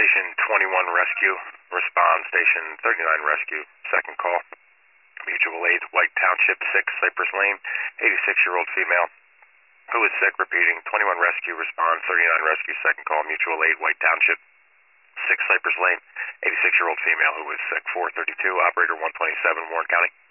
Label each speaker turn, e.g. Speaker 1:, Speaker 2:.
Speaker 1: Station 21 Rescue. Respond Station 39 Rescue. Second call. Mutual aid, White Township 6, Cypress Lane. 86-year-old female who is sick. Repeating, 21 Rescue. Respond 39 Rescue. Second call. Mutual aid, White Township 6, Cypress Lane. 86-year-old female who is sick. 432. Operator 127, Warren County.